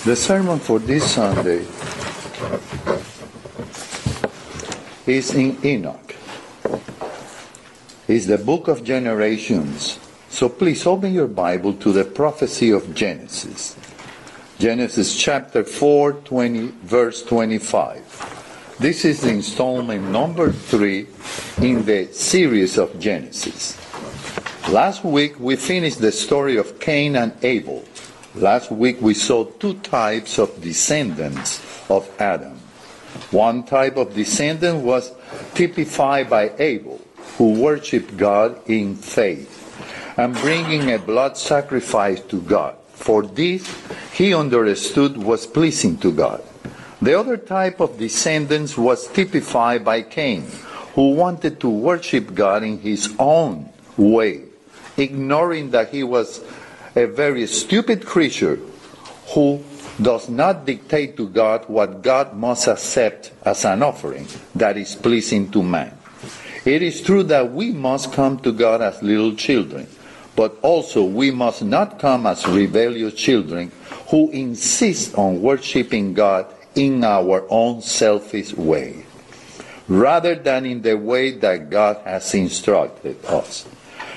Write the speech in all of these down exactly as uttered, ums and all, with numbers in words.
The sermon for this Sunday is in Enoch. It's the book of generations. So please open your Bible to the prophecy of Genesis. Genesis chapter four, twenty, verse twenty-five. This is the installment number three in the series of Genesis. Last week we finished the story of Cain and Abel. Last week we saw two types of descendants of Adam. One type of descendant was typified by Abel, who worshipped God in faith and bringing a blood sacrifice to God. For this he understood was pleasing to God. The other type of descendants was typified by Cain, who wanted to worship God in his own way, ignoring that he was a very stupid creature who does not dictate to God what God must accept as an offering that is pleasing to man. It is true that we must come to God as little children, but also we must not come as rebellious children who insist on worshiping God in our own selfish way, rather than in the way that God has instructed us.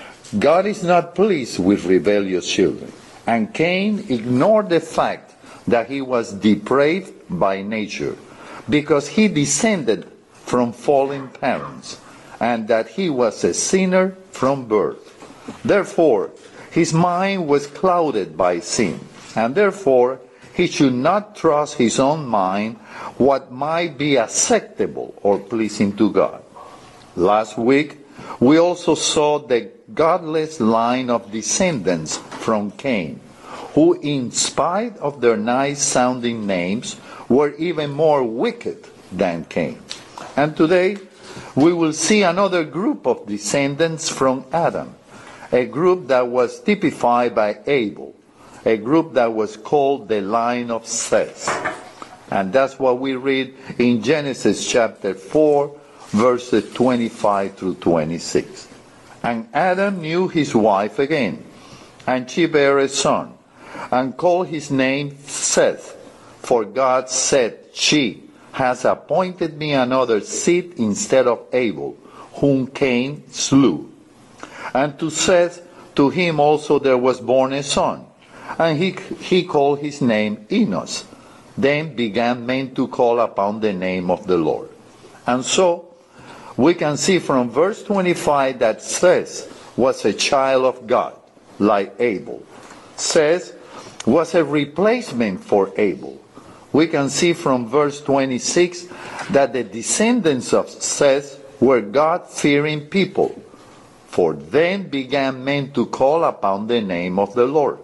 God is not pleased with rebellious children, and Cain ignored the fact that he was depraved by nature, because he descended from fallen parents, and that he was a sinner from birth. Therefore, his mind was clouded by sin, and therefore he should not trust his own mind what might be acceptable or pleasing to God. Last week, we also saw the godless line of descendants from Cain, who in spite of their nice-sounding names were even more wicked than Cain. And today, we will see another group of descendants from Adam, a group that was typified by Abel, a group that was called the line of Seth. And that's what we read in Genesis chapter four, verses twenty-five through twenty-six. And Adam knew his wife again, and she bare a son, and called his name Seth, for God said, She has appointed me another seed instead of Abel, whom Cain slew. And to Seth, to him also there was born a son, and he, he called his name Enos. Then began men to call upon the name of the Lord. And so, we can see from verse twenty-five that Seth was a child of God, like Abel. Seth was a replacement for Abel. We can see from verse twenty-six that the descendants of Seth were God-fearing people. For then began men to call upon the name of the Lord.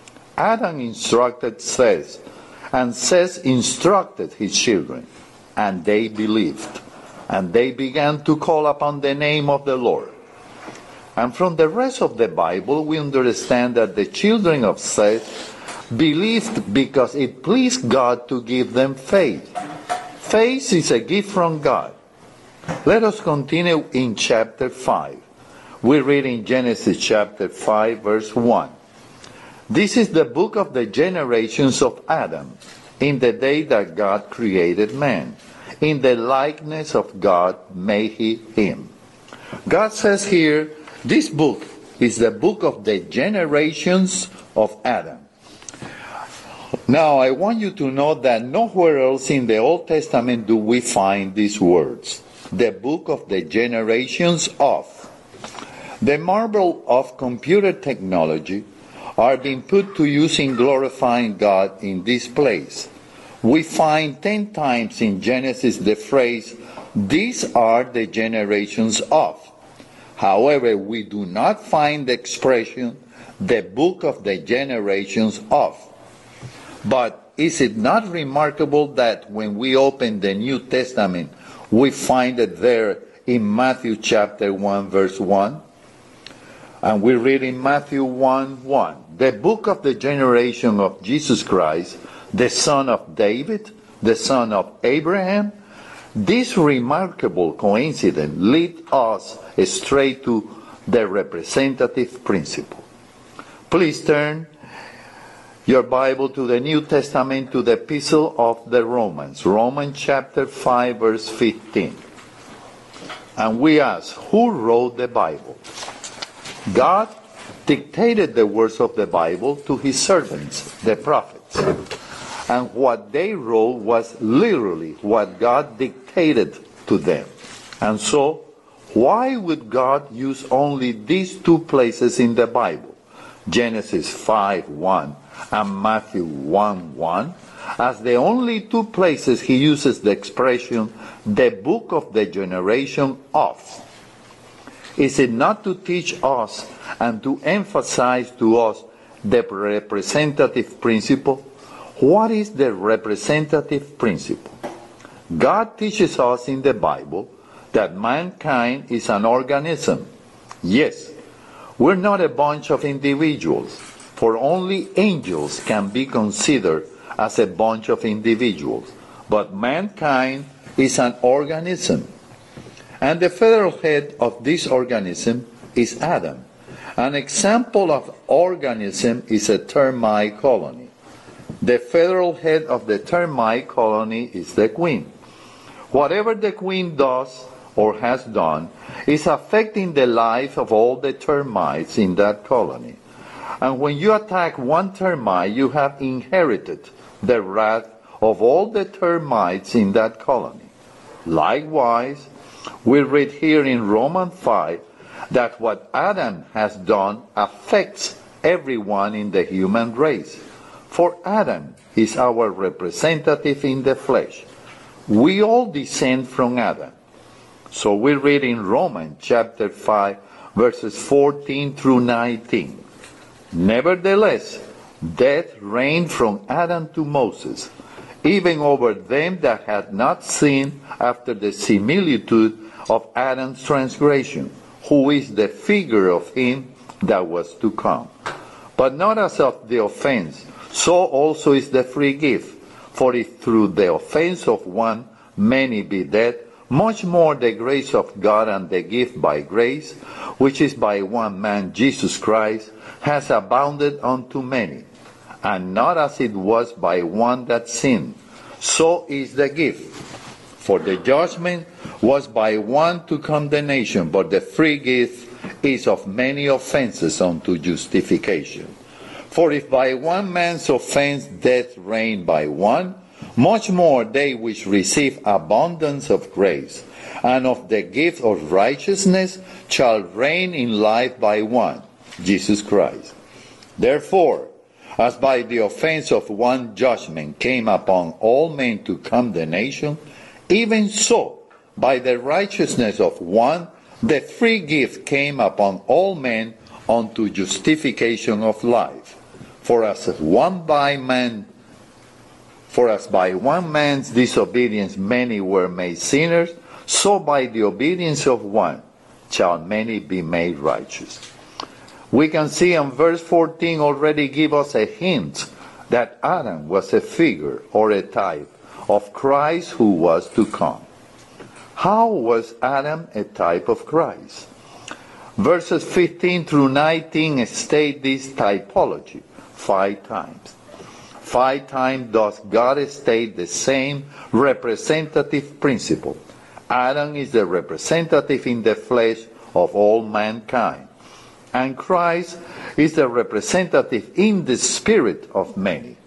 Adam instructed Seth, and Seth instructed his children, and they believed. And they began to call upon the name of the Lord. And from the rest of the Bible, we understand that the children of Seth believed because it pleased God to give them faith. Faith is a gift from God. Let us continue in chapter five. We read in Genesis chapter five, verse one. This is the book of the generations of Adam, in the day that God created man. In the likeness of God made he him. God says here, this book is the book of the generations of Adam. Now, I want you to know that nowhere else in the Old Testament do we find these words. The book of the generations of. The marvel of computer technology are being put to use in glorifying God in this place. We find ten times in Genesis the phrase, these are the generations of. However, we do not find the expression, the book of the generations of. But is it not remarkable that when we open the New Testament, we find it there in Matthew chapter one, verse one? And we read in Matthew one, one, the book of the generation of Jesus Christ, the son of David, the son of Abraham. This remarkable coincidence leads us straight to the representative principle. Please turn your Bible to the New Testament, to the Epistle of the Romans, Romans chapter five, verse fifteen. And we ask, who wrote the Bible? God dictated the words of the Bible to his servants, the prophets. And what they wrote was literally what God dictated to them. And so, why would God use only these two places in the Bible, Genesis five one and Matthew one one, as the only two places he uses the expression, the book of the generation of? Is it not to teach us and to emphasize to us the representative principle? What is the representative principle? God teaches us in the Bible that mankind is an organism. Yes, we're not a bunch of individuals, for only angels can be considered as a bunch of individuals. But mankind is an organism. And the federal head of this organism is Adam. An example of organism is a termite colony. The federal head of the termite colony is the queen. Whatever the queen does or has done is affecting the life of all the termites in that colony. And when you attack one termite, you have inherited the wrath of all the termites in that colony. Likewise, we read here in Romans five that what Adam has done affects everyone in the human race. For Adam is our representative in the flesh. We all descend from Adam. So we read in Romans chapter five, verses fourteen through nineteen. Nevertheless, death reigned from Adam to Moses, even over them that had not sinned after the similitude of Adam's transgression, who is the figure of him that was to come. But not as of the offense, so also is the free gift. For if through the offense of one many be dead, much more the grace of God and the gift by grace, which is by one man Jesus Christ, has abounded unto many. And not as it was by one that sinned, so is the gift. For the judgment was by one to condemnation, but the free gift is of many offenses unto justification. For if by one man's offense death reigned by one, much more they which receive abundance of grace and of the gift of righteousness shall reign in life by one, Jesus Christ. Therefore, as by the offense of one judgment came upon all men to condemnation, even so, by the righteousness of one, the free gift came upon all men unto justification of life. For as one by man, for as by one man's disobedience many were made sinners, so by the obedience of one shall many be made righteous. We can see in verse fourteen already give us a hint that Adam was a figure or a type of Christ who was to come. How was Adam a type of Christ? Verses fifteen through nineteen state this typology five times. Five times does God state the same representative principle. Adam is the representative in the flesh of all mankind, and Christ is the representative in the spirit of many.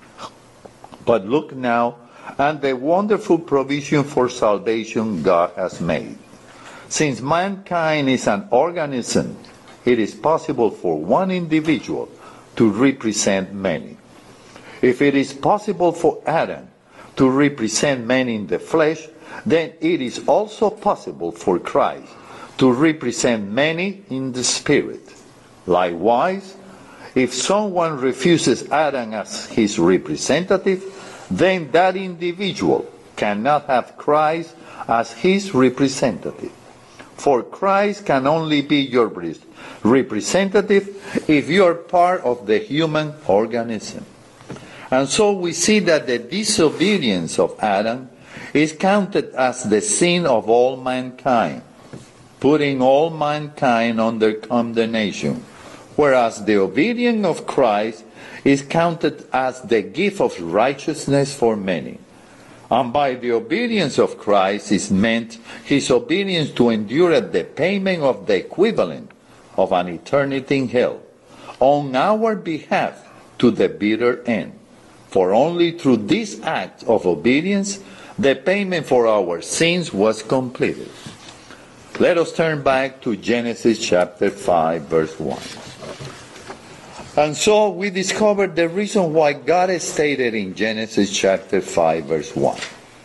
But look now at the wonderful provision for salvation God has made. Since mankind is an organism, it is possible for one individual to represent many. If it is possible for Adam to represent many in the flesh, then it is also possible for Christ to represent many in the spirit. Likewise, if someone refuses Adam as his representative, then that individual cannot have Christ as his representative. For Christ can only be your representative if you are part of the human organism. And so we see that the disobedience of Adam is counted as the sin of all mankind, putting all mankind under condemnation, whereas the obedience of Christ is counted as the gift of righteousness for many. And by the obedience of Christ is meant his obedience to endure at the payment of the equivalent of an eternity in hell, on our behalf to the bitter end. For only through this act of obedience, the payment for our sins was completed. Let us turn back to Genesis chapter five, verse one. And so we discovered the reason why God stated in Genesis chapter five, verse one.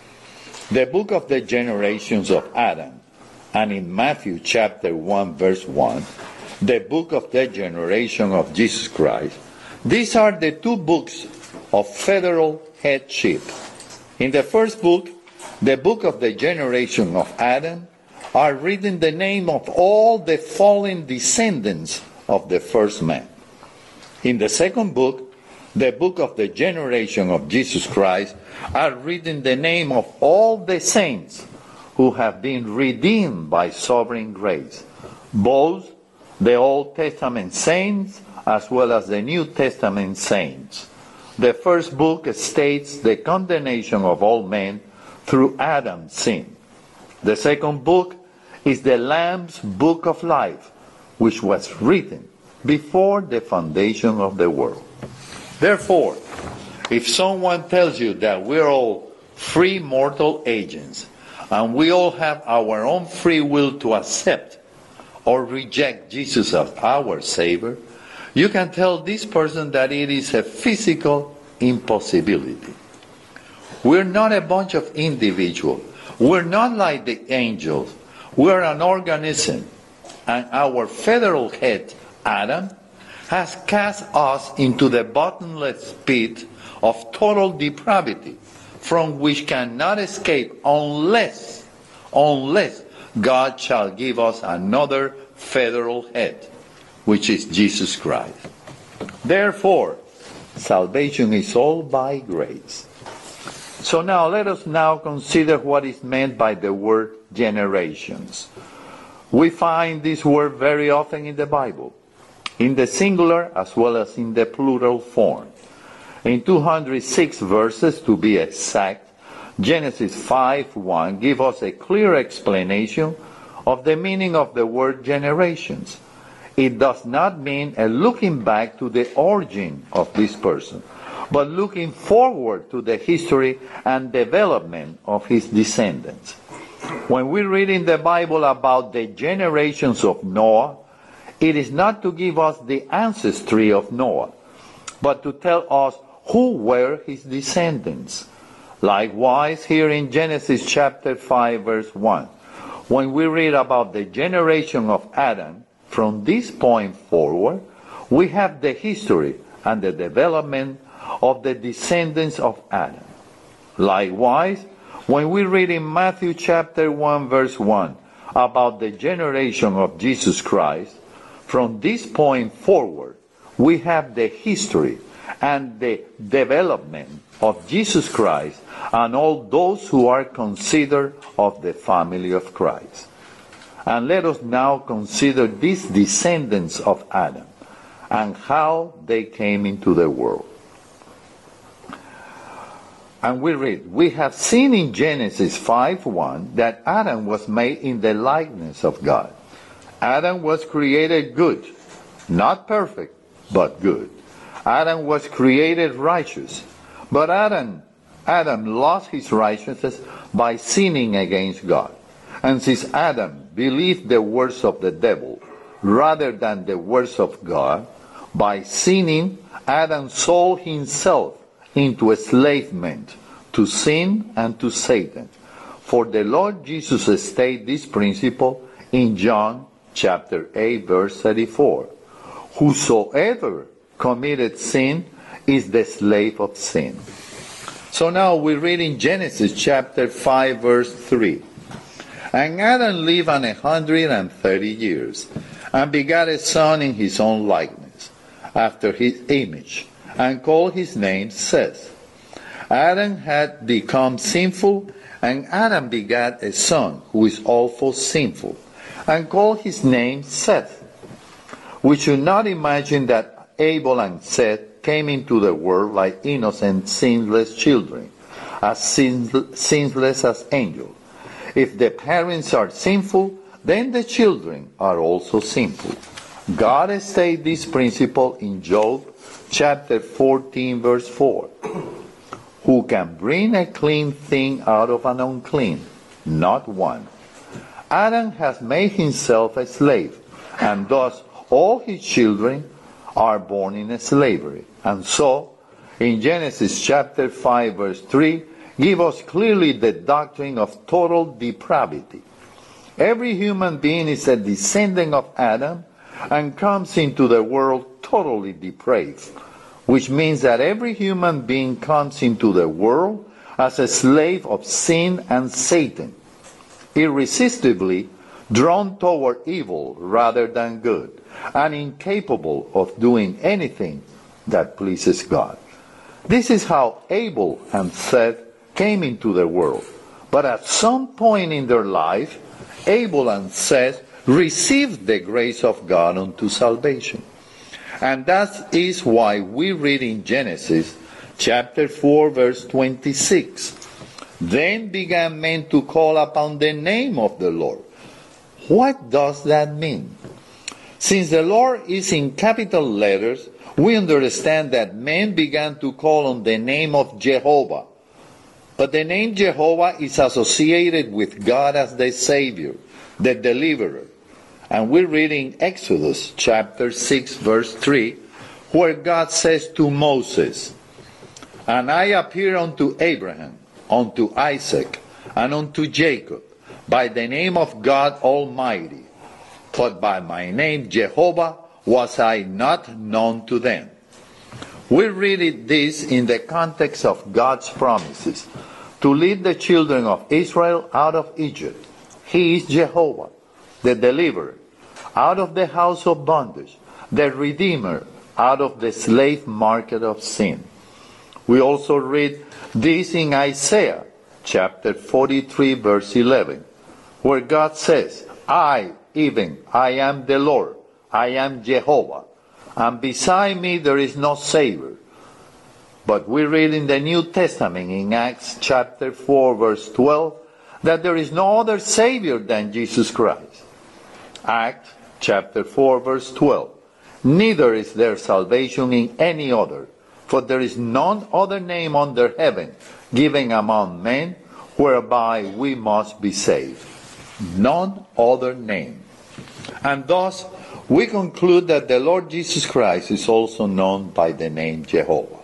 The book of the generations of Adam, and in Matthew chapter one, verse one, the book of the generation of Jesus Christ. These are the two books of federal headship. In the first book, the book of the generation of Adam, are written the name of all the fallen descendants of the first man. In the second book, the book of the generation of Jesus Christ, are written the name of all the saints who have been redeemed by sovereign grace, both the Old Testament saints as well as the New Testament saints. The first book states the condemnation of all men through Adam's sin. The second book is the Lamb's book of life, which was written before the foundation of the world. Therefore, if someone tells you that we're all free mortal agents and we all have our own free will to accept or reject Jesus as our Savior, you can tell this person that it is a physical impossibility. We're not a bunch of individuals. We're not like the angels. We're an organism. And our federal head, Adam, has cast us into the bottomless pit of total depravity, from which cannot escape unless, unless God shall give us another federal head, which is Jesus Christ. Therefore, salvation is all by grace. So now let us now consider what is meant by the word generations. We find this word very often in the Bible, in the singular as well as in the plural form. In two hundred six verses to be exact, Genesis five one gives us a clear explanation of the meaning of the word generations. It does not mean a looking back to the origin of this person, but looking forward to the history and development of his descendants. When we read in the Bible about the generations of Noah, it is not to give us the ancestry of Noah, but to tell us who were his descendants. Likewise, here in Genesis chapter five, verse one, when we read about the generation of Adam, from this point forward, we have the history and the development of the descendants of Adam. Likewise, when we read in Matthew chapter one, verse one, about the generation of Jesus Christ, from this point forward, we have the history and the development of Jesus Christ and all those who are considered of the family of Christ. And let us now consider these descendants of Adam and how they came into the world. And we read, we have seen in Genesis five one that Adam was made in the likeness of God. Adam was created good, not perfect, but good. Adam was created righteous, but Adam, Adam lost his righteousness by sinning against God. And since Adam believed the words of the devil rather than the words of God, by sinning, Adam sold himself into enslavement to sin and to Satan. For the Lord Jesus stated this principle in John chapter eight, verse thirty-four. Whosoever committed sin is the slave of sin. So now we read in Genesis chapter five, verse three. And Adam lived an hundred and thirty years, and begat a son in his own likeness, after his image, and called his name Seth. Adam had become sinful, and Adam begat a son who is also sinful, and called his name Seth. We should not imagine that Abel and Seth came into the world like innocent, sinless children, as sin- sinless as angels. If the parents are sinful, then the children are also sinful. God stated this principle in Job chapter fourteen, verse four. Who can bring a clean thing out of an unclean? Not one. Adam has made himself a slave, and thus all his children are born in slavery. And so, in Genesis chapter five, verse three, give us clearly the doctrine of total depravity. Every human being is a descendant of Adam and comes into the world totally depraved, which means that every human being comes into the world as a slave of sin and Satan, irresistibly drawn toward evil rather than good, and incapable of doing anything that pleases God. This is how Abel and Seth came into the world. But at some point in their life, Abel and Seth received the grace of God unto salvation. And that is why we read in Genesis chapter four, verse twenty-six, then began men to call upon the name of the Lord. What does that mean? Since the Lord is in capital letters, we understand that men began to call on the name of Jehovah. But the name Jehovah is associated with God as the Savior, the Deliverer. And we read in Exodus chapter six, verse three, where God says to Moses, and I appear unto Abraham, unto Isaac, and unto Jacob, by the name of God Almighty, but by my name Jehovah was I not known to them. We read this in the context of God's promises to lead the children of Israel out of Egypt. He is Jehovah, the deliverer, out of the house of bondage, the Redeemer, out of the slave market of sin. We also read this in Isaiah chapter forty-three, verse eleven, where God says, I, even, I am the Lord, I am Jehovah, and beside me there is no Savior. But we read in the New Testament in Acts chapter four, verse twelve, that there is no other Savior than Jesus Christ. Acts chapter four, verse twelve. Neither is there salvation in any other, for there is none other name under heaven given among men whereby we must be saved. None other name. And thus we conclude that the Lord Jesus Christ is also known by the name Jehovah.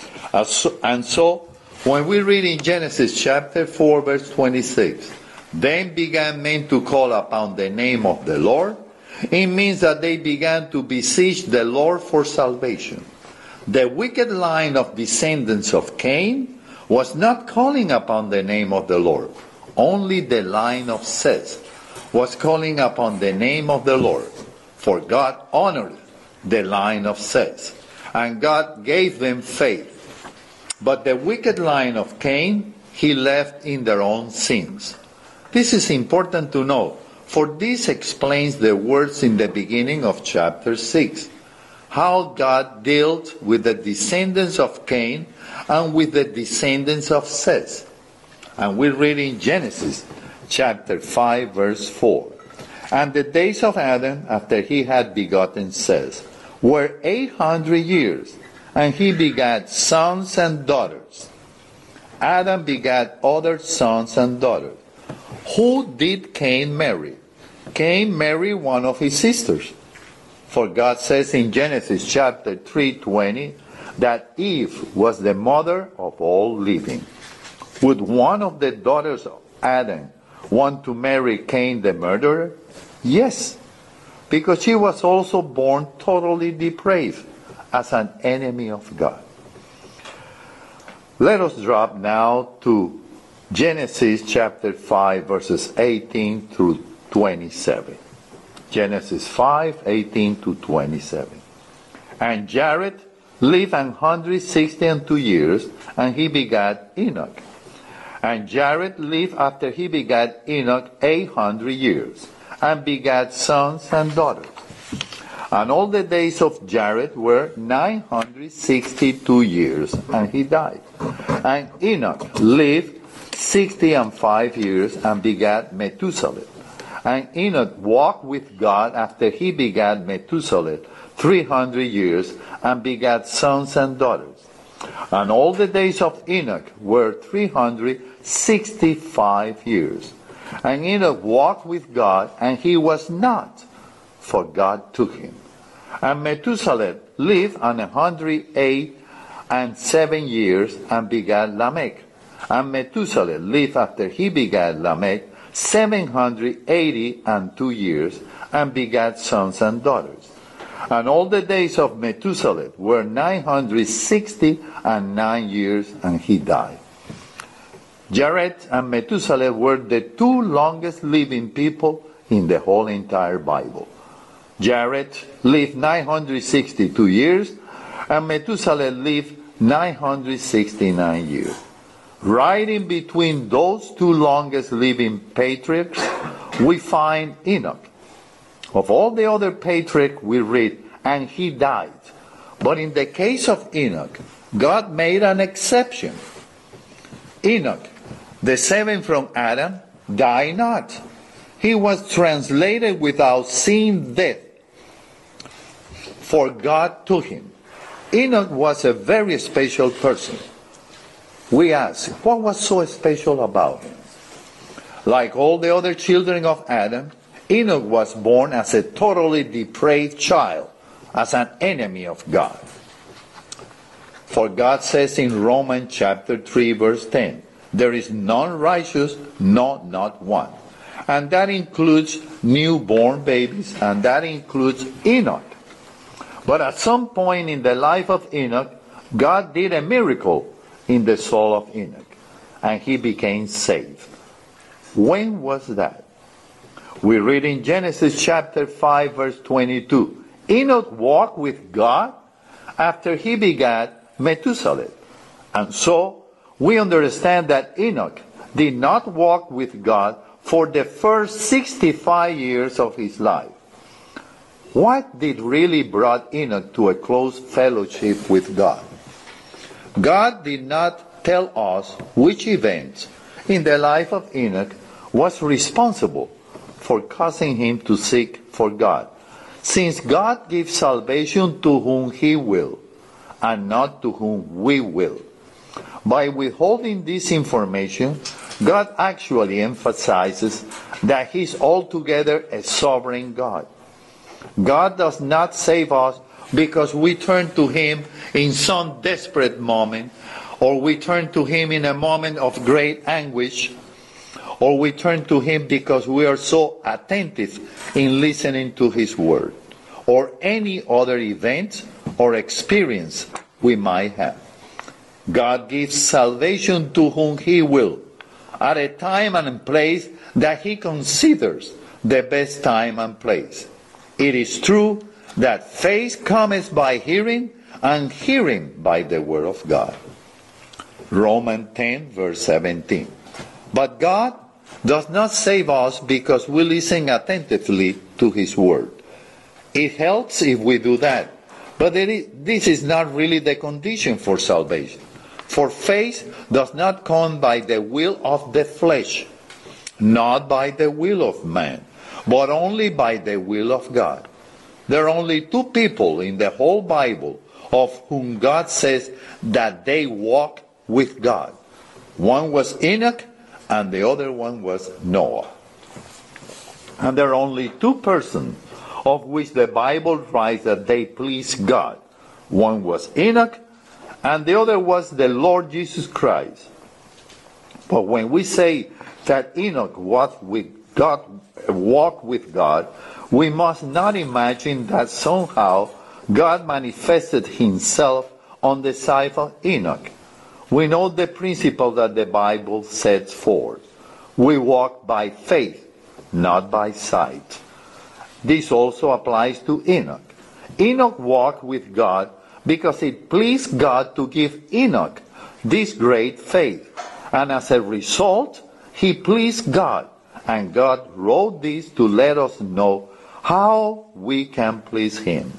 And so, when we read in Genesis chapter four, verse twenty-six, then began men to call upon the name of the Lord, it means that they began to beseech the Lord for salvation. The wicked line of descendants of Cain was not calling upon the name of the Lord. Only the line of Seth was calling upon the name of the Lord. For God honored the line of Seth, and God gave them faith. But the wicked line of Cain, he left in their own sins. This is important to know, for this explains the words in the beginning of chapter six, how God dealt with the descendants of Cain and with the descendants of Seth. And we read in Genesis chapter five, verse four, and the days of Adam after he had begotten Seth were eight hundred years, and he begat sons and daughters. Adam begat other sons and daughters. Who did Cain marry? Cain married one of his sisters. For God says in Genesis chapter three twenty that Eve was the mother of all living. Would one of the daughters of Adam want to marry Cain the murderer? Yes, because she was also born totally depraved as an enemy of God. Let us drop now to Genesis chapter five, verses eighteen through twenty-seven. Genesis five, eighteen to twenty-seven. And Jared lived an hundred sixty and two years, and he begat Enoch. And Jared lived after he begat Enoch eight hundred years, and begat sons and daughters. And all the days of Jared were nine hundred sixty-two years, and he died. And Enoch lived sixty and five years, and begat Methuselah. And Enoch walked with God after he begat Methuselah three hundred years, and begat sons and daughters. And all the days of Enoch were three hundred sixty-five years. And Enoch walked with God, and he was not, for God took him. And Methuselah lived an hundred eight and seven years, and begat Lamech. And Methuselah lived after he begat Lamech seven hundred eighty and two years, and begat sons and daughters. And all the days of Methuselah were nine hundred sixty and nine years, and he died. Jared and Methuselah were the two longest living people in the whole entire Bible. Jared lived nine hundred sixty-two years, and Methuselah lived nine hundred sixty-nine years. Right in between those two longest living patriarchs, we find Enoch. Of all the other patriarchs we read, and he died. But in the case of Enoch, God made an exception. Enoch, the seventh from Adam, died not. He was translated without seeing death, for God took him. Enoch was a very special person. We ask, what was so special about him? Like all the other children of Adam, Enoch was born as a totally depraved child, as an enemy of God. For God says in Romans chapter three, verse ten, there is none righteous, no, not one. And that includes newborn babies, and that includes Enoch. But at some point in the life of Enoch, God did a miracle in the soul of Enoch, and he became saved. When was that? We read in Genesis chapter five, verse twenty-two. Enoch walked with God after he begat Methuselah. And so, we understand that Enoch did not walk with God for the first sixty-five years of his life. What did really brought Enoch to a close fellowship with God? God did not tell us which events in the life of Enoch was responsible for causing him to seek for God, since God gives salvation to whom he will, and not to whom we will. By withholding this information, God actually emphasizes that he is altogether a sovereign God. God does not save us because we turn to him in some desperate moment, or we turn to him in a moment of great anguish, or we turn to him because we are so attentive in listening to his word, or any other event or experience we might have. God gives salvation to whom he will, at a time and place that he considers the best time and place. It is true that faith cometh by hearing, and hearing by the word of God. Romans ten, verse seventeen. But God does not save us because we listen attentively to his word. It helps if we do that, but it is, this is not really the condition for salvation. For faith does not come by the will of the flesh, not by the will of man, but only by the will of God. There are only two people in the whole Bible of whom God says that they walk with God. One was Enoch, and the other one was Noah. And there are only two persons of which the Bible writes that they pleased God. One was Enoch, and the other was the Lord Jesus Christ. But when we say that Enoch walked with God, walked with God, we must not imagine that somehow God manifested himself on the side of Enoch. We know the principle that the Bible sets forth. We walk by faith, not by sight. This also applies to Enoch. Enoch walked with God because it pleased God to give Enoch this great faith. And as a result, he pleased God. And God wrote this to let us know how we can please Him.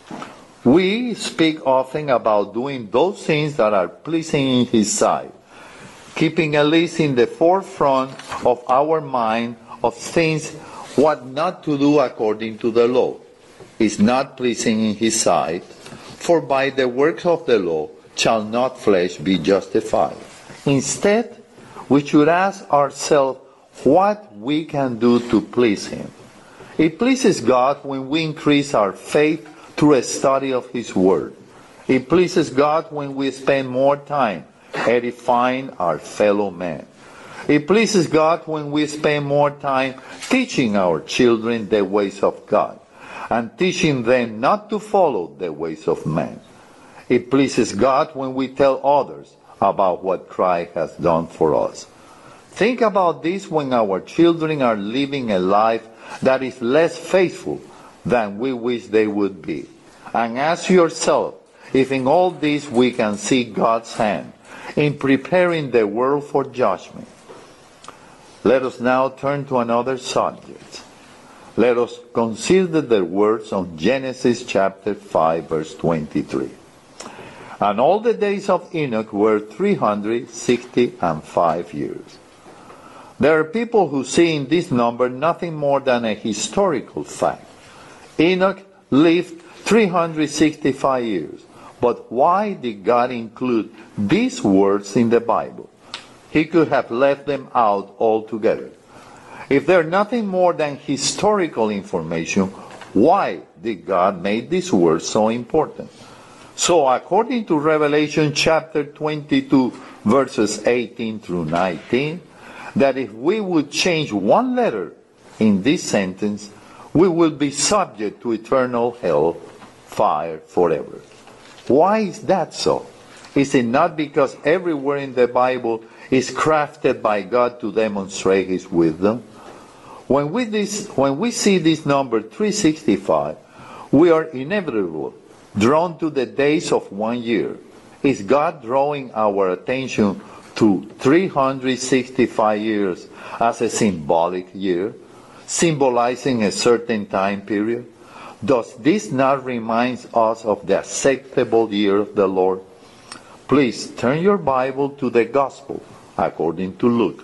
We speak often about doing those things that are pleasing in His sight, keeping at least in the forefront of our mind of things what not to do according to the law. Is not pleasing in His sight, for by the works of the law shall not flesh be justified. Instead, we should ask ourselves what we can do to please Him. It pleases God when we increase our faith through a study of His Word. It pleases God when we spend more time edifying our fellow men. It pleases God when we spend more time teaching our children the ways of God and teaching them not to follow the ways of men. It pleases God when we tell others about what Christ has done for us. Think about this when our children are living a life that is less faithful than we wish they would be. And ask yourself if in all this we can see God's hand in preparing the world for judgment. Let us now turn to another subject. Let us consider the words of Genesis chapter five, verse twenty-three. And all the days of Enoch were three hundred sixty and five years. There are people who see in this number nothing more than a historical fact. Enoch lived three hundred sixty-five years. But why did God include these words in the Bible? He could have left them out altogether. If they're nothing more than historical information, why did God make these words so important? So according to Revelation chapter twenty-two, verses eighteen through nineteen, that if we would change one letter in this sentence, we will be subject to eternal hell, fire forever. Why is that so? Is it not because everywhere in the Bible is crafted by God to demonstrate His wisdom? When we, this, when we see this number three hundred sixty-five, we are inevitably drawn to the days of one year. Is God drawing our attention to three hundred sixty-five years as a symbolic year, symbolizing a certain time period? Does this not remind us of the acceptable year of the Lord? Please turn your Bible to the Gospel according to Luke.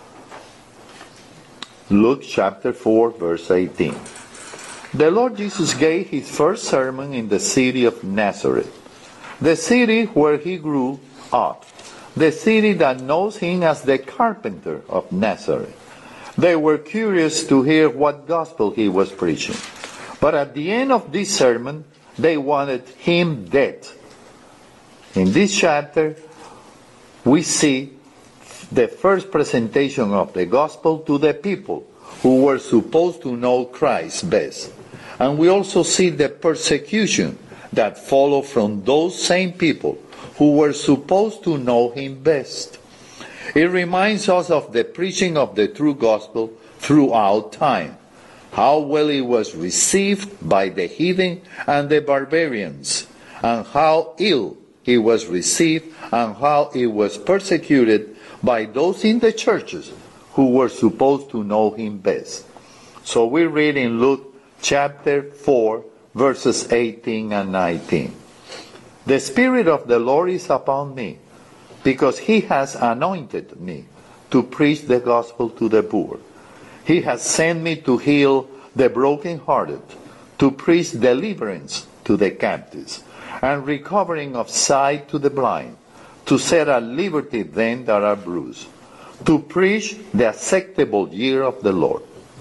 Luke chapter four, verse eighteen. The Lord Jesus gave His first sermon in the city of Nazareth, the city where He grew up, the city that knows Him as the carpenter of Nazareth. They were curious to hear what gospel He was preaching. But at the end of this sermon, they wanted Him dead. In this chapter, we see the first presentation of the gospel to the people who were supposed to know Christ best. And we also see the persecution that followed from those same people who were supposed to know Him best. It reminds us of the preaching of the true gospel throughout time, how well it was received by the heathen and the barbarians, and how ill it was received and how it was persecuted by those in the churches who were supposed to know Him best. So we read in Luke chapter four, verses eighteen and nineteen. The Spirit of the Lord is upon me, because He has anointed me to preach the gospel to the poor. He has sent me to heal the brokenhearted, to preach deliverance to the captives, and recovering of sight to the blind, to set at liberty them that are bruised, to preach the acceptable year of the Lord.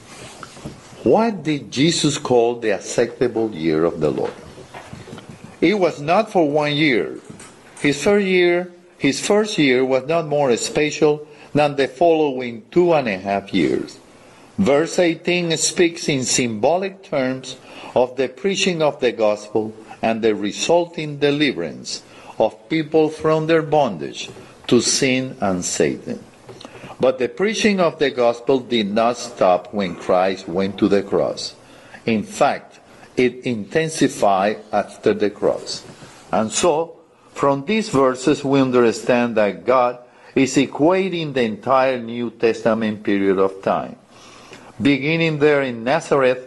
What did Jesus call the acceptable year of the Lord? It was not for one year. His first year, his first year was not more special than the following two and a half years. Verse eighteen speaks in symbolic terms of the preaching of the gospel and the resulting deliverance of people from their bondage to sin and Satan. But the preaching of the gospel did not stop when Christ went to the cross. In fact, it intensified after the cross. And so, from these verses we understand that God is equating the entire New Testament period of time. Beginning there in Nazareth,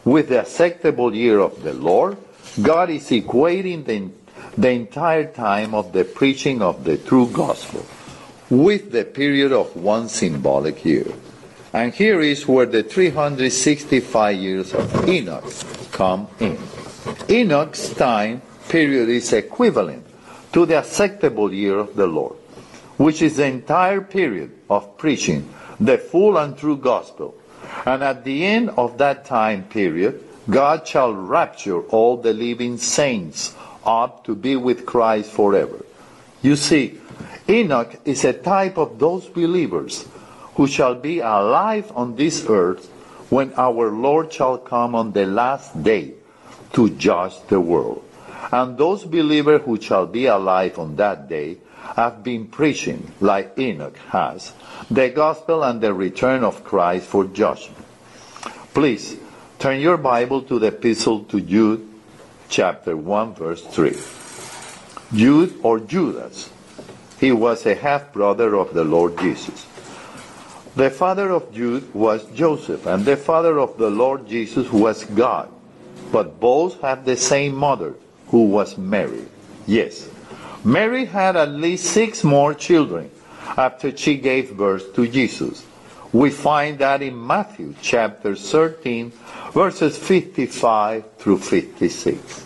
with the acceptable year of the Lord, God is equating the, the entire time of the preaching of the true gospel with the period of one symbolic year. And here is where the three hundred sixty-five years of Enoch come in. Enoch's time period is equivalent to the acceptable year of the Lord, which is the entire period of preaching the full and true gospel. And at the end of that time period, God shall rapture all the living saints up to be with Christ forever. You see, Enoch is a type of those believers who shall be alive on this earth when our Lord shall come on the last day to judge the world. And those believers who shall be alive on that day have been preaching, like Enoch has, the gospel and the return of Christ for judgment. Please, turn your Bible to the Epistle to Jude, chapter one, verse three. Jude, or Judas, he was a half-brother of the Lord Jesus. The father of Jude was Joseph, and the father of the Lord Jesus was God. But both have the same mother, who was Mary. Yes, Mary had at least six more children after she gave birth to Jesus. We find that in Matthew chapter thirteen, verses fifty-five through fifty-six.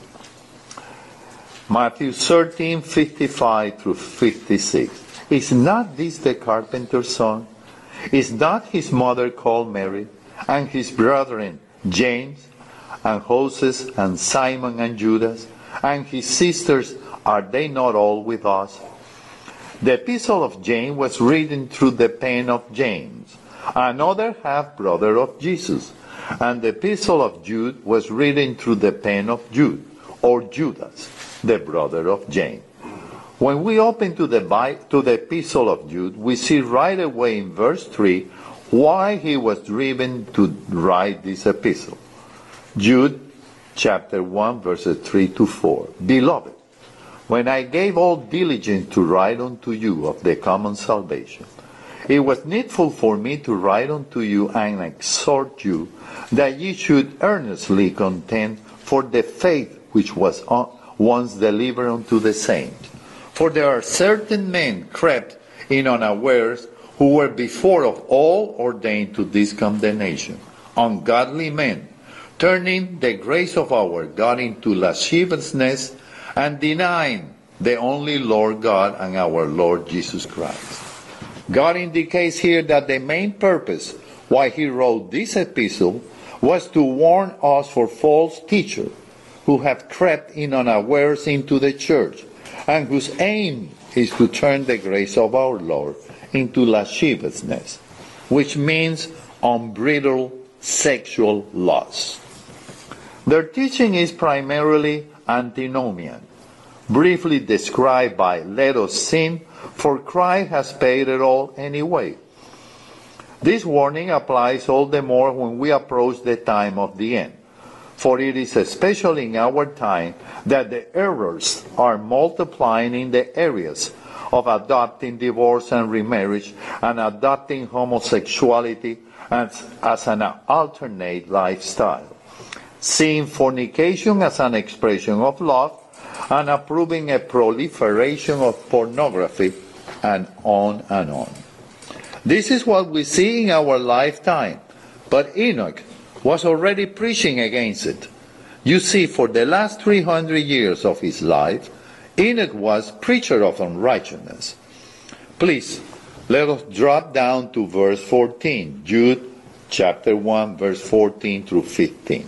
Matthew thirteen, fifty-five through fifty-six. Is not this the carpenter's son? Is not his mother called Mary, and his brethren James, and Joses, and Simon, and Judas, and his sisters, are they not all with us? The epistle of James was written through the pen of James, another half-brother of Jesus, and the epistle of Jude was written through the pen of Jude, or Judas, the brother of James. When we open to the, to the epistle of Jude, we see right away in verse three why he was driven to write this epistle. Jude chapter one, verses three to four. Beloved, when I gave all diligence to write unto you of the common salvation, it was needful for me to write unto you and exhort you that ye should earnestly contend for the faith which was once delivered unto the saints. For there are certain men crept in unawares, who were before of all ordained to this condemnation, ungodly men, turning the grace of our God into lasciviousness, and denying the only Lord God and our Lord Jesus Christ. God indicates here that the main purpose why he wrote this epistle was to warn us for false teachers who have crept in unawares into the church, and whose aim is to turn the grace of our Lord into lasciviousness, which means unbridled sexual lust. Their teaching is primarily antinomian, briefly described by "let us sin, for Christ has paid it all anyway." This warning applies all the more when we approach the time of the end, for it is especially in our time that the errors are multiplying in the areas of adopting divorce and remarriage, and adopting homosexuality as, as an alternate lifestyle, seeing fornication as an expression of love, and approving a proliferation of pornography, and on and on. This is what we see in our lifetime, but Enoch was already preaching against it. You see, for the last three hundred years of his life, Enoch was preacher of unrighteousness. Please, let us drop down to verse fourteen, Jude chapter one, verse fourteen through fifteen.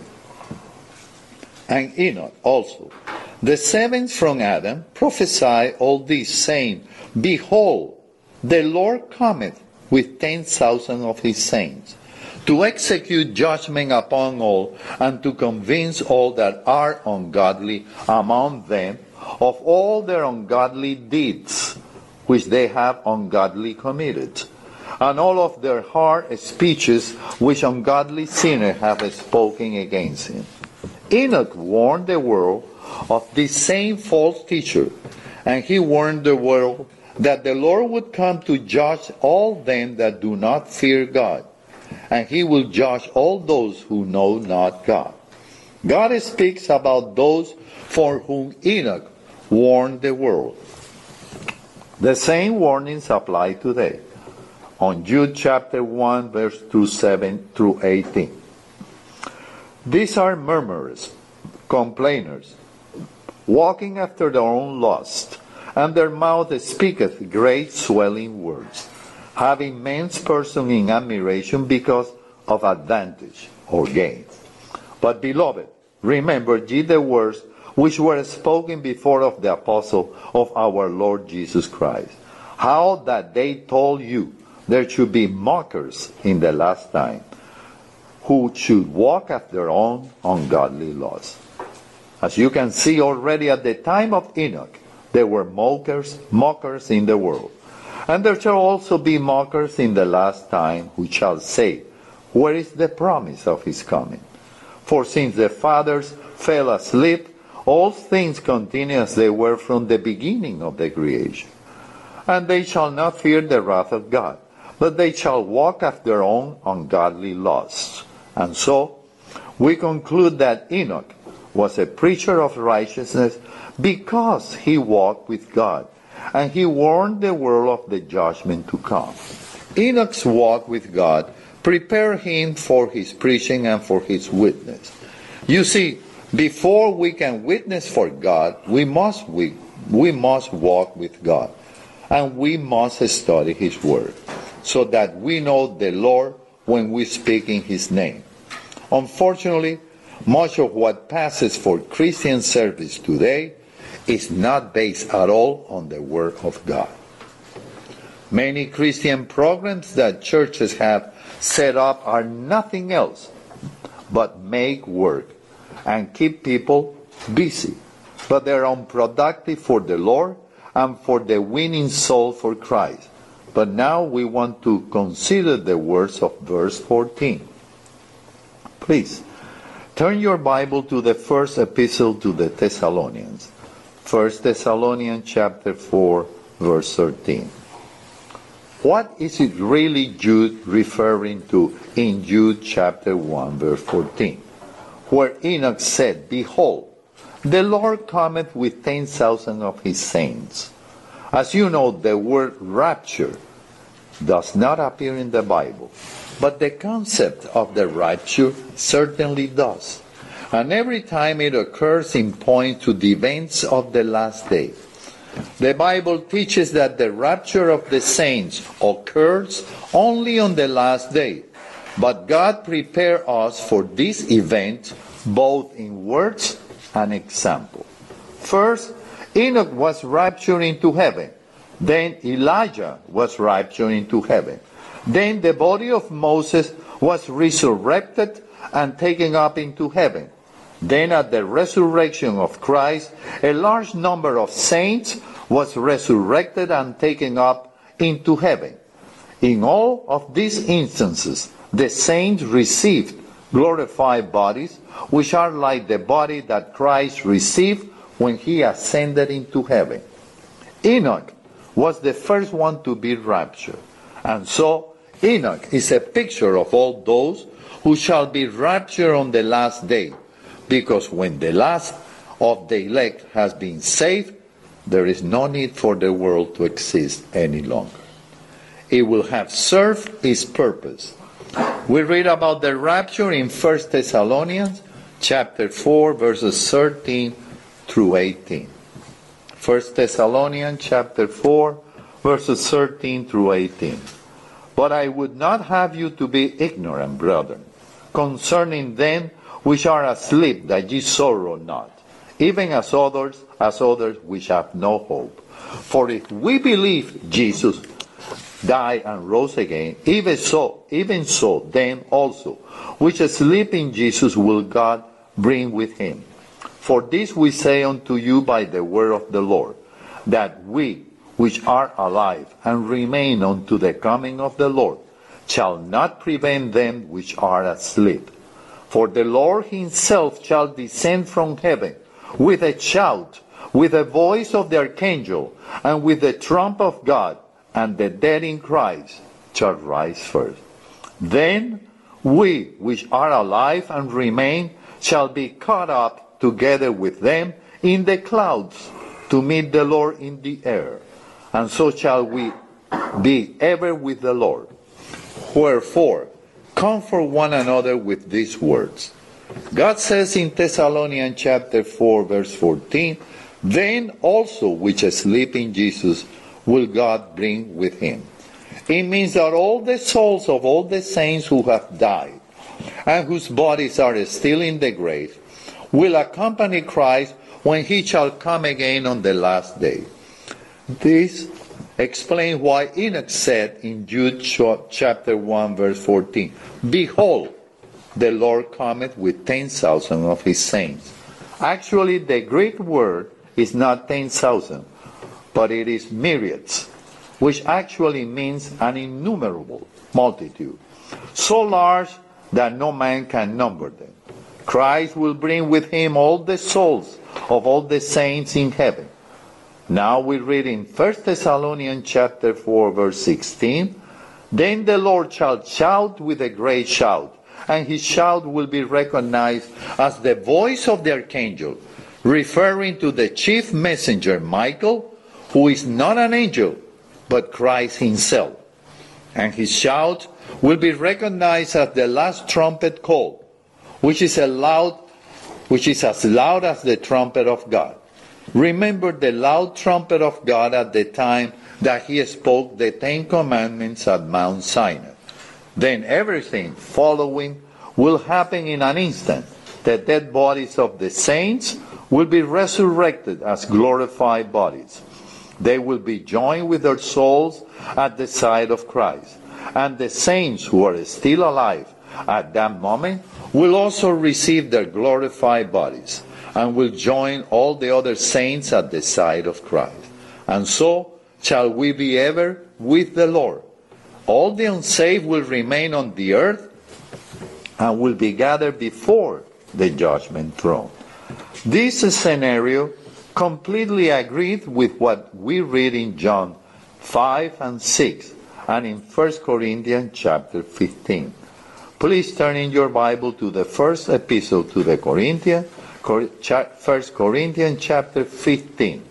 And Enoch also, the seventh from Adam, prophesied all this, saying, Behold, the Lord cometh with ten thousand of his saints, to execute judgment upon all, and to convince all that are ungodly among them of all their ungodly deeds, which they have ungodly committed, and all of their hard speeches, which ungodly sinners have spoken against him. Enoch warned the world of this same false teacher, and he warned the world that the Lord would come to judge all them that do not fear God, and he will judge all those who know not God. God speaks about those for whom Enoch warned the world. The same warnings apply today. On Jude chapter one, verse seven through eighteen. These are murmurers, complainers, walking after their own lust, and their mouth speaketh great swelling words, having men's person in admiration because of advantage or gain. But beloved, remember ye the words which were spoken before of the apostle of our Lord Jesus Christ, how that they told you there should be mockers in the last time, who should walk after their own ungodly lusts. As you can see already at the time of Enoch, there were mockers, mockers in the world. And there shall also be mockers in the last time, who shall say, where is the promise of his coming? For since the fathers fell asleep, all things continue as they were from the beginning of the creation. And they shall not fear the wrath of God, but they shall walk after their own ungodly lusts. And so, we conclude that Enoch was a preacher of righteousness because he walked with God, and he warned the world of the judgment to come. Enoch's walk with God prepared him for his preaching and for his witness. You see, before we can witness for God, we must we, we must walk with God, and we must study his word, so that we know the Lord when we speak in his name. Unfortunately, much of what passes for Christian service today is not based at all on the Word of God. Many Christian programs that churches have set up are nothing else but make work and keep people busy, but they're unproductive for the Lord and for the winning soul for Christ. But now we want to consider the words of verse fourteen. Please, turn your Bible to the first epistle to the Thessalonians. First Thessalonians chapter four, verse thirteen. What is it really Jude referring to in Jude chapter one, verse fourteen? Where Enoch said, behold, the Lord cometh with ten thousand of his saints. As you know, the word rapture does not appear in the Bible, but the concept of the rapture certainly does. And every time it occurs, it points to the events of the last day. The Bible teaches that the rapture of the saints occurs only on the last day. But God prepared us for this event both in words and example. First, Enoch was raptured into heaven. Then Elijah was raptured into heaven. Then the body of Moses was resurrected and taken up into heaven. Then at the resurrection of Christ, a large number of saints was resurrected and taken up into heaven. In all of these instances, the saints received glorified bodies, which are like the body that Christ received when he ascended into heaven. Enoch was the first one to be raptured. And so, Enoch is a picture of all those who shall be raptured on the last day. Because when the last of the elect has been saved, there is no need for the world to exist any longer. It will have served its purpose. We read about the rapture in First Thessalonians chapter four, verses thirteen through eighteen. First Thessalonians chapter four, verses thirteen through eighteen. But I would not have you to be ignorant, brethren, concerning them which are asleep, that ye sorrow not, even as others, as others which have no hope. For if we believe Jesus died and rose again, even so, even so, them also, which sleep in Jesus will God bring with him. For this we say unto you by the word of the Lord, that we, which are alive and remain unto the coming of the Lord, shall not prevent them which are asleep. For the Lord himself shall descend from heaven with a shout, with the voice of the archangel, and with the trump of God, and the dead in Christ shall rise first. Then we which are alive and remain shall be caught up together with them in the clouds to meet the Lord in the air. And so shall we be ever with the Lord. Wherefore, comfort one another with these words. God says in Thessalonians chapter four, verse fourteen, then also which sleep in Jesus will God bring with him. It means that all the souls of all the saints who have died and whose bodies are still in the grave will accompany Christ when he shall come again on the last day. This explains why Enoch said in Jude chapter one, verse fourteen, behold, the Lord cometh with ten thousand of his saints. Actually, the Greek word is not ten thousand, but it is myriads, which actually means an innumerable multitude, so large that no man can number them. Christ will bring with him all the souls of all the saints in heaven. Now we read in First Thessalonians chapter four, verse sixteen, then the Lord shall shout with a great shout, and his shout will be recognized as the voice of the archangel, referring to the chief messenger Michael, who is not an angel, but Christ himself. And his shout will be recognized as the last trumpet call, which is a loud, which is as loud as the trumpet of God. Remember the loud trumpet of God at the time that he spoke the Ten Commandments at Mount Sinai. Then everything following will happen in an instant. The dead bodies of the saints will be resurrected as glorified bodies. They will be joined with their souls at the side of Christ. And the saints who are still alive at that moment will also receive their glorified bodies and will join all the other saints at the side of Christ. And so shall we be ever with the Lord. All the unsaved will remain on the earth and will be gathered before the judgment throne. This scenario completely agreed with what we read in John five and six and in First Corinthians chapter fifteen. Please turn in your Bible to the first epistle to the Corinthians, First Corinthians chapter fifteen,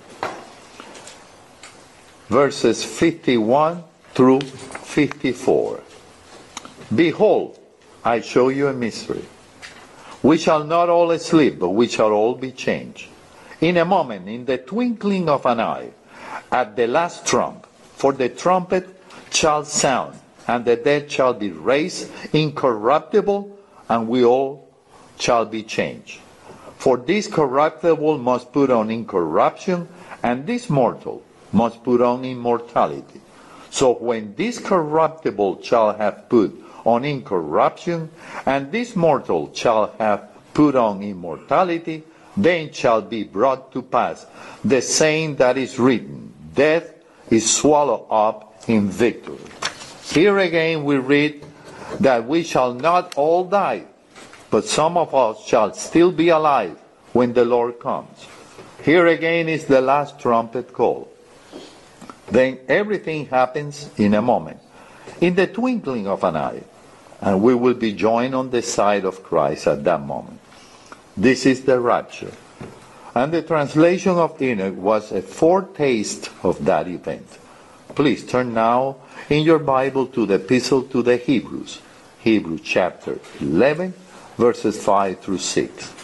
verses fifty-one through fifty-four. Behold, I show you a mystery. We shall not all sleep, but we shall all be changed. In a moment, in the twinkling of an eye, at the last trump, for the trumpet shall sound, and the dead shall be raised incorruptible, and we all shall be changed. For this corruptible must put on incorruption, and this mortal must put on immortality. So when this corruptible shall have put on incorruption, and this mortal shall have put on immortality, then shall be brought to pass the saying that is written, death is swallowed up in victory. Here again we read that we shall not all die, but some of us shall still be alive when the Lord comes. Here again is the last trumpet call. Then everything happens in a moment, in the twinkling of an eye, and we will be joined on the side of Christ at that moment. This is the rapture. And the translation of Enoch was a foretaste of that event. Please turn now in your Bible to the epistle to the Hebrews, Hebrews chapter eleven, verses five through six.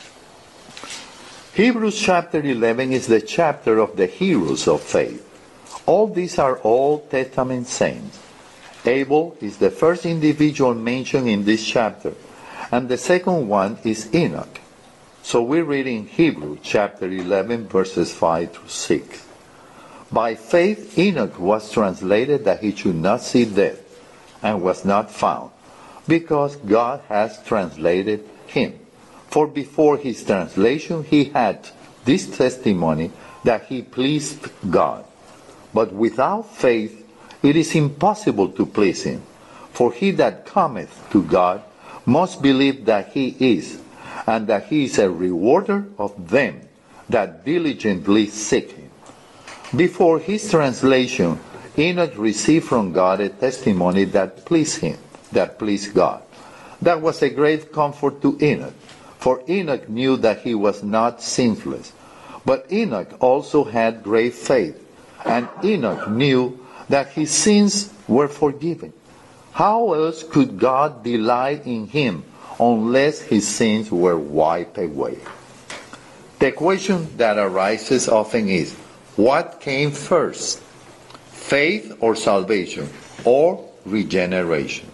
Hebrews chapter eleven is the chapter of the heroes of faith. All these are Old Testament saints. Abel is the first individual mentioned in this chapter, and the second one is Enoch. So we read in Hebrews chapter eleven, verses five through six. By faith Enoch was translated that he should not see death, and was not found, because God has translated him. For before his translation he had this testimony that he pleased God. But without faith it is impossible to please him. For he that cometh to God must believe that he is, and that he is a rewarder of them that diligently seek him. Before his translation, Enoch received from God a testimony that pleased him, that pleased God. That was a great comfort to Enoch, For Enoch knew that he was not sinless. But Enoch also had great faith, and Enoch knew that his sins were forgiven. How else could God delight in him unless his sins were wiped away? The question that arises often is, what came first? Faith or salvation, or regeneration?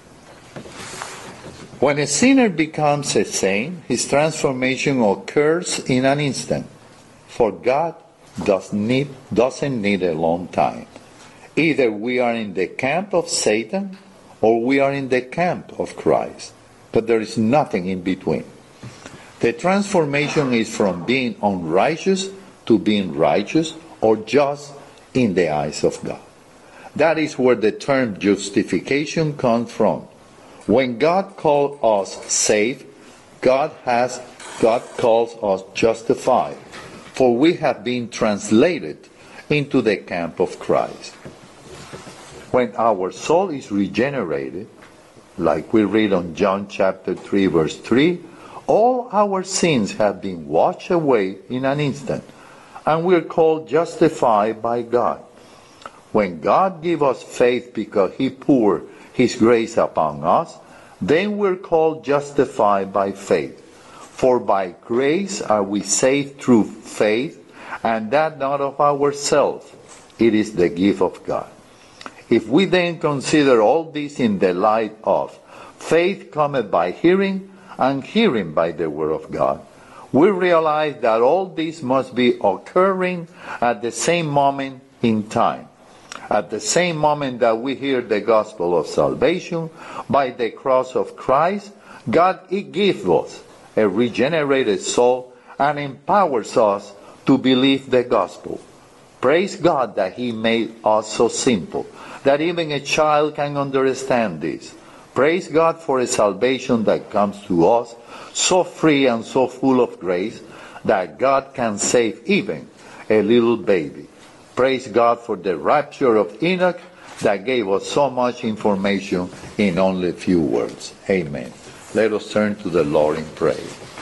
When a sinner becomes a saint, his transformation occurs in an instant. For God does need, doesn't need a long time. Either we are in the camp of Satan or we are in the camp of Christ. But there is nothing in between. The transformation is from being unrighteous to being righteous or just in the eyes of God. That is where the term justification comes from. When God calls us saved, God has God calls us justified. For we have been translated into the camp of Christ. When our soul is regenerated, like we read on John chapter three verse three, all our sins have been washed away in an instant, and we are called justified by God. When God gives us faith because He poured His grace upon us, then we're called justified by faith. For by grace are we saved through faith, and that not of ourselves. It is the gift of God. If we then consider all this in the light of faith cometh by hearing, and hearing by the word of God, we realize that all this must be occurring at the same moment in time. At the same moment that we hear the gospel of salvation, by the cross of Christ, God gives us a regenerated soul and empowers us to believe the gospel. Praise God that He made us so simple, that even a child can understand this. Praise God for a salvation that comes to us so free and so full of grace that God can save even a little baby. Praise God for the rapture of Enoch that gave us so much information in only a few words. Amen. Let us turn to the Lord in prayer.